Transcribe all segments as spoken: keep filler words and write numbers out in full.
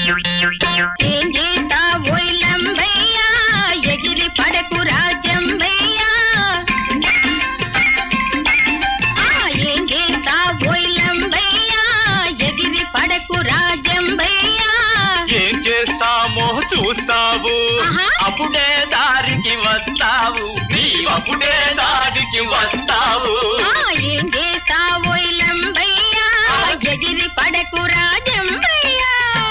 ఏం చేస్తావోయ్ లంబయ్యా ఎగిరి పడకు రాజంబయ్యా ఏం చేస్తావోయ్ లంబయ్యా ఎగిరి పడకు రాజంబయ్యా ఏం చేస్తామో చూస్తావు అప్పుడే దారికి వస్తావు నీవప్పుడే దారికి వస్తావు ఏం చేస్తావోయ్ లంబయ్యా ఎగిరి పడకు రాజంబయ్యా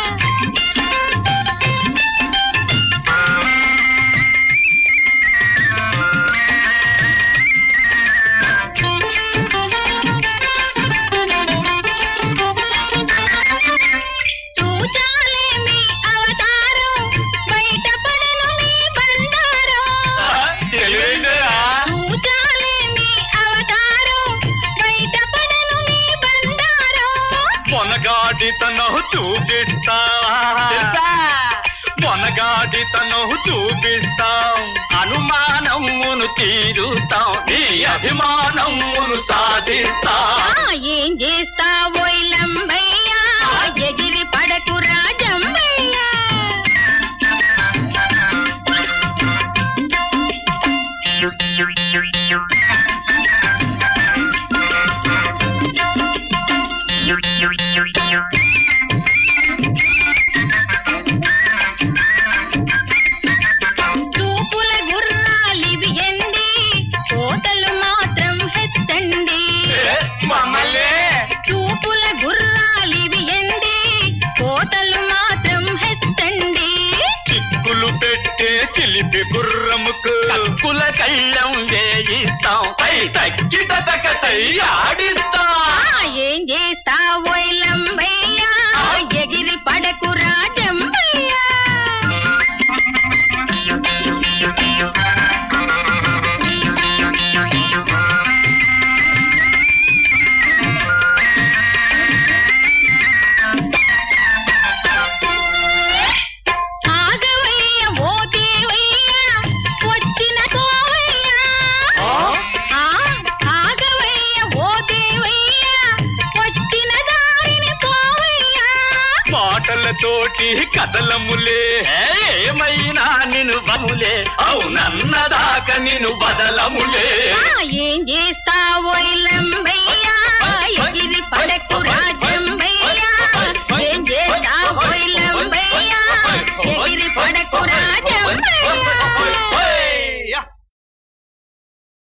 చూచాలేమి అవతారం బయటపడను మీ బండారం చూచాలేమి అవతారం బయటపడను మీ బండారం మొనగాడితను చూపిస్తా మొనగాడితను చూపిస్తాం అనుమానమును తీరుతాం నీ అభిమానమును సాధిస్తాం ఏం చేస్తావోయ్ లంబయ్యా ఎగిరి పడకు రాజంబయ్యా చూపుల గుర్రాలివి ఎండి కోతలు మాత్రం హెచ్చండి చూపుల గుర్రాలివి ఎండి కోతలు మాత్రం హెచ్చండి చిక్కులు పెట్టే చిలిపి గుర్రముకు కుల కళ్ళం వేయిస్తాం పై తగ్గిట తగతై ఆడిస్తాం ఏం చేస్తావోయ్ లంబయ్యా ఎగిరి పడకు రాజంబయ్యా ఆగవయ్య ఓ దేవయ్య వచ్చిన కోవయ్య ఆగవయ్య ఓ దేవయ్య వచ్చిన దారిని పోవయ్య మాటలతోటి కదలములే ఏమైనా నిన్ను బములే అవునన్నదాక నిన్ను బదలములే ఏం చేస్తా